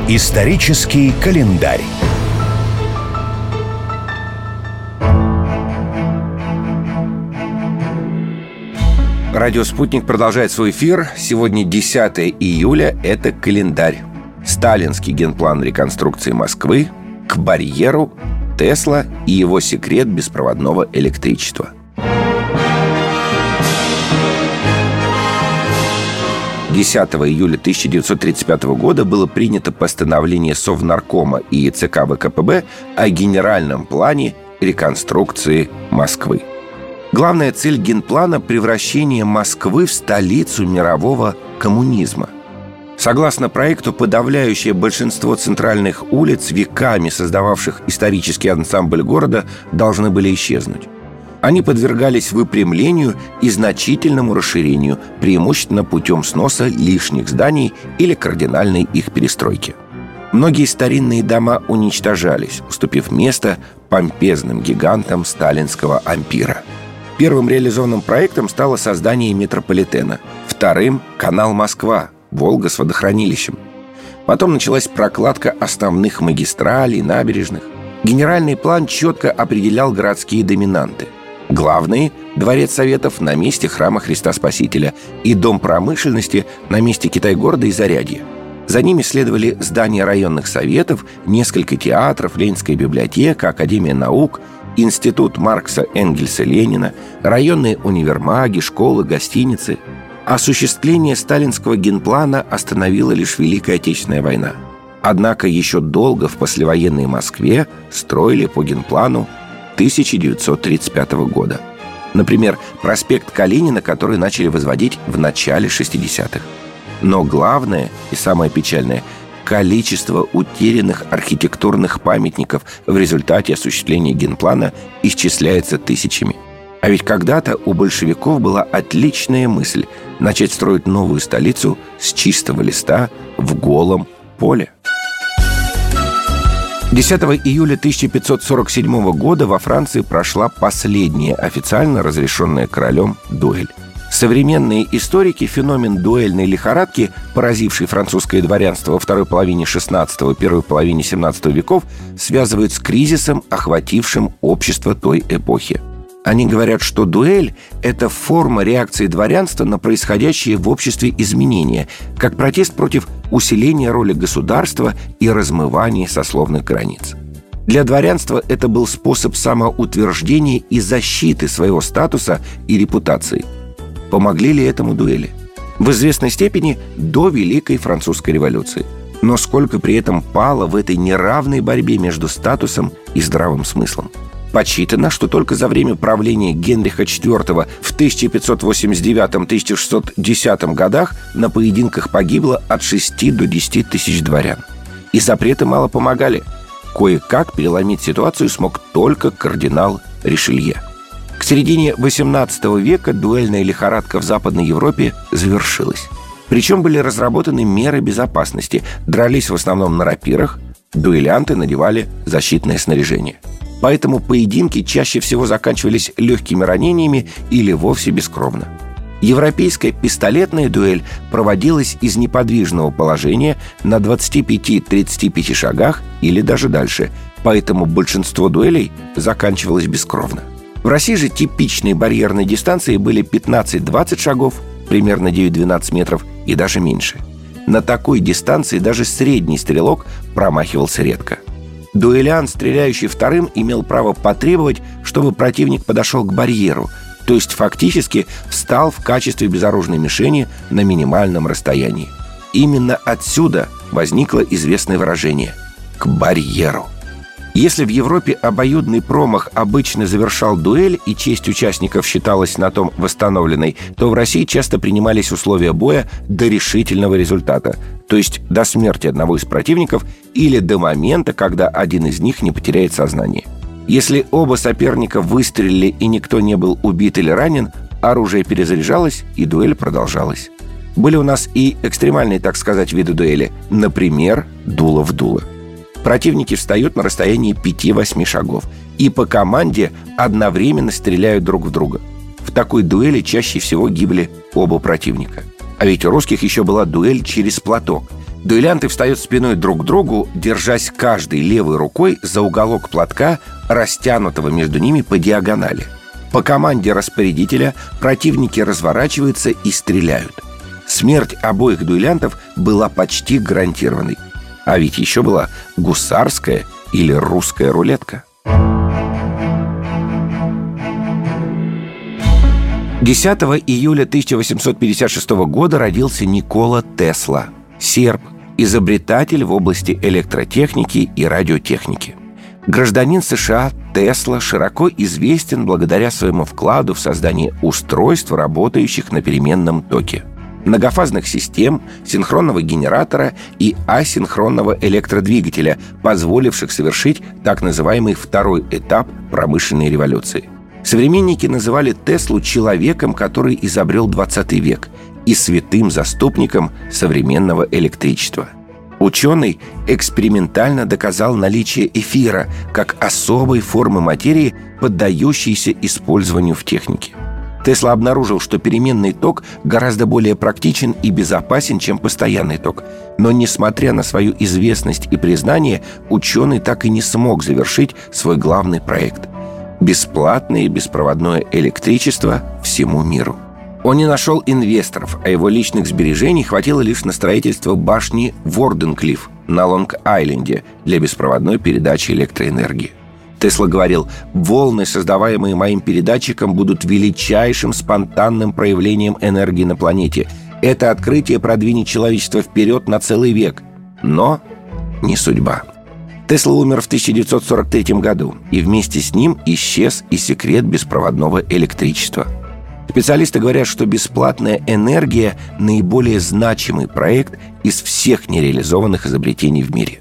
Исторический календарь. Радио «Спутник» продолжает свой эфир. Сегодня 10 июля. Это календарь. Сталинский генплан реконструкции Москвы, к барьеру, Тесла и его секрет беспроводного электричества. 10 июля 1935 года было принято постановление Совнаркома и ЦК ВКПБ о генеральном плане реконструкции Москвы. Главная цель генплана – превращение Москвы в столицу мирового коммунизма. Согласно проекту, подавляющее большинство центральных улиц, веками создававших исторический ансамбль города, должны были исчезнуть. Они подвергались выпрямлению и значительному расширению, преимущественно путем сноса лишних зданий или кардинальной их перестройки. Многие старинные дома уничтожались, уступив место помпезным гигантам сталинского ампира. Первым реализованным проектом стало создание метрополитена. Вторым – канал Москва, Волга с водохранилищем. Потом началась прокладка основных магистралей, набережных. Генеральный план четко определял городские доминанты. Главные – Дворец Советов на месте Храма Христа Спасителя и Дом промышленности на месте Китай-города и Зарядье. За ними следовали здания районных советов, несколько театров, Ленинская библиотека, Академия наук, Институт Маркса, Энгельса, Ленина, районные универмаги, школы, гостиницы. Осуществление сталинского генплана остановила лишь Великая Отечественная война. Однако еще долго в послевоенной Москве строили по генплану 1935 года. Например, проспект Калинина, который начали возводить в начале 60-х. Но главное и самое печальное – количество утерянных архитектурных памятников в результате осуществления генплана исчисляется тысячами. А ведь когда-то у большевиков была отличная мысль начать строить новую столицу с чистого листа в голом поле. 10 июля 1547 года во Франции прошла последняя официально разрешенная королем дуэль. Современные историки феномен дуэльной лихорадки, поразивший французское дворянство во второй половине XVI – первой половине XVII веков, связывают с кризисом, охватившим общество той эпохи. Они говорят, что дуэль – это форма реакции дворянства на происходящие в обществе изменения, как протест против усиления роли государства и размывания сословных границ. Для дворянства это был способ самоутверждения и защиты своего статуса и репутации. Помогли ли этому дуэли? В известной степени до Великой Французской революции. Но сколько при этом пало в этой неравной борьбе между статусом и здравым смыслом? Подсчитано, что только за время правления Генриха IV в 1589-1610 годах на поединках погибло от 6 до 10 тысяч дворян. И запреты мало помогали. Кое-как переломить ситуацию смог только кардинал Ришелье. К середине XVIII века дуэльная лихорадка в Западной Европе завершилась. Причем были разработаны меры безопасности. Дрались в основном на рапирах, дуэлянты надевали защитное снаряжение. Поэтому поединки чаще всего заканчивались легкими ранениями или вовсе бескровно. Европейская пистолетная дуэль проводилась из неподвижного положения на 25-35 шагах или даже дальше, поэтому большинство дуэлей заканчивалось бескровно. В России же типичные барьерные дистанции были 15-20 шагов, примерно 9-12 метров и даже меньше. На такой дистанции даже средний стрелок промахивался редко. Дуэлянт, стреляющий вторым, имел право потребовать, чтобы противник подошел к барьеру, то есть фактически встал в качестве безоружной мишени на минимальном расстоянии. Именно отсюда возникло известное выражение «к барьеру». Если в Европе обоюдный промах обычно завершал дуэль и честь участников считалась на том восстановленной, то в России часто принимались условия боя до решительного результата, то есть до смерти одного из противников или до момента, когда один из них не потеряет сознание. Если оба соперника выстрелили и никто не был убит или ранен, оружие перезаряжалось и дуэль продолжалась. Были у нас и экстремальные, так сказать, виды дуэли, например, дуло в дуло. Противники встают на расстоянии 5-8 шагов и по команде одновременно стреляют друг в друга. В такой дуэли чаще всего гибли оба противника. А ведь у русских еще была дуэль через платок. Дуэлянты встают спиной друг к другу, держась каждой левой рукой за уголок платка, растянутого между ними по диагонали. По команде распорядителя противники разворачиваются и стреляют. Смерть обоих дуэлянтов была почти гарантированной. А ведь еще была гусарская или русская рулетка. 10 июля 1856 года родился Никола Тесла, серб, изобретатель в области электротехники и радиотехники. Гражданин США Тесла широко известен благодаря своему вкладу в создание устройств, работающих на переменном токе, многофазных систем, синхронного генератора и асинхронного электродвигателя, позволивших совершить так называемый второй этап промышленной революции. Современники называли Теслу человеком, который изобрел 20 век, и святым заступником современного электричества. Ученый экспериментально доказал наличие эфира как особой формы материи, поддающейся использованию в технике. Тесла обнаружил, что переменный ток гораздо более практичен и безопасен, чем постоянный ток. Но, несмотря на свою известность и признание, ученый так и не смог завершить свой главный проект – бесплатное беспроводное электричество всему миру. Он не нашел инвесторов, а его личных сбережений хватило лишь на строительство башни Ворденклифф на Лонг-Айленде для беспроводной передачи электроэнергии. Тесла говорил: «Волны, создаваемые моим передатчиком, будут величайшим спонтанным проявлением энергии на планете. Это открытие продвинет человечество вперед на целый век». Но не судьба. Тесла умер в 1943 году, и вместе с ним исчез и секрет беспроводного электричества. Специалисты говорят, что бесплатная энергия – наиболее значимый проект из всех нереализованных изобретений в мире.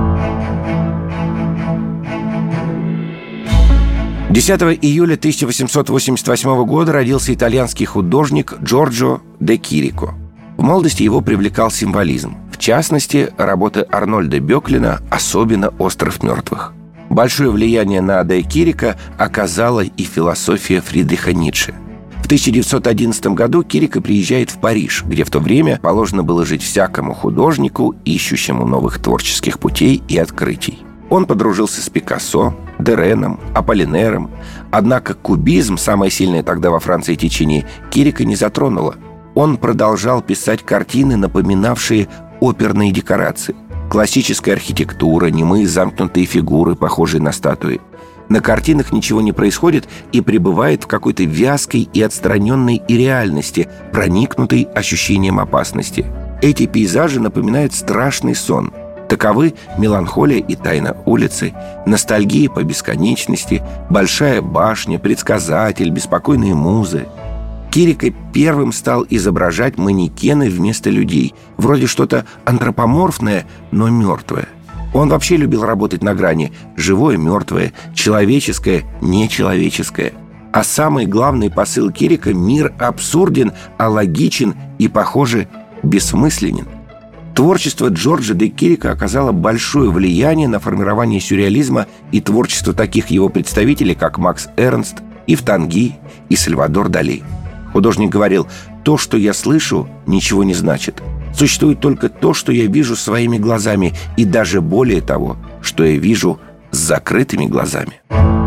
10 июля 1888 года родился итальянский художник Джорджо де Кирико. В молодости его привлекал символизм. В частности, работы Арнольда Бёклина, особенно «Остров мертвых». Большое влияние на де Кирико оказала и философия Фридриха Ницше. В 1911 году Кирико приезжает в Париж, где в то время положено было жить всякому художнику, ищущему новых творческих путей и открытий. Он подружился с Пикассо, Дереном, Аполлинером. Однако кубизм, самое сильное тогда во Франции течение, Кирико не затронуло. Он продолжал писать картины, напоминавшие оперные декорации. Классическая архитектура, немые замкнутые фигуры, похожие на статуи. На картинах ничего не происходит и пребывает в какой-то вязкой и отстраненной реальности, проникнутой ощущением опасности. Эти пейзажи напоминают страшный сон. Таковы «Меланхолия и тайна улицы», «Ностальгия по бесконечности», «Большая башня», «Предсказатель», «Беспокойные музы». Кирико первым стал изображать манекены вместо людей, вроде что-то антропоморфное, но мертвое. Он вообще любил работать на грани живое-мертвое, человеческое-нечеловеческое. А самый главный посыл Кирико – мир абсурден, алогичен и, похоже, бессмысленен. Творчество Джорджо де Кирико оказало большое влияние на формирование сюрреализма и творчество таких его представителей, как Макс Эрнст, Ив Танги и Сальвадор Дали. Художник говорил: «То, что я слышу, ничего не значит. Существует только то, что я вижу своими глазами, и даже более того, что я вижу с закрытыми глазами».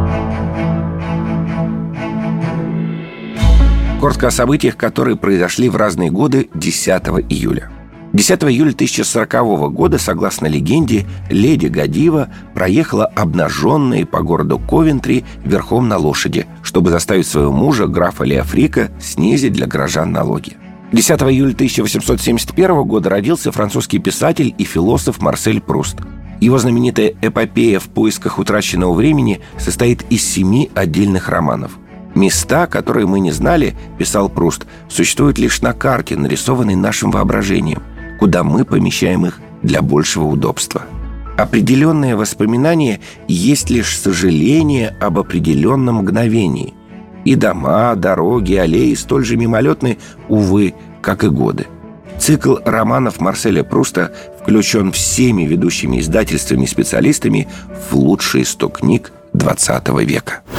Коротко о событиях, которые произошли в разные годы 10 июля. 10 июля 1040 года, согласно легенде, леди Годива проехала обнаженной по городу Ковентри верхом на лошади, чтобы заставить своего мужа, графа Леофрика, снизить для горожан налоги. 10 июля 1871 года родился французский писатель и философ Марсель Пруст. Его знаменитая эпопея «В поисках утраченного времени» состоит из 7 отдельных романов. «Места, которые мы не знали, — писал Пруст, — существуют лишь на карте, нарисованной нашим воображением, куда мы помещаем их для большего удобства. Определенное воспоминание есть лишь сожаление об определенном мгновении. И дома, дороги, аллеи столь же мимолетны, увы, как и годы». Цикл романов Марселя Пруста включен всеми ведущими издательствами и специалистами в лучшие 100 книг XX века.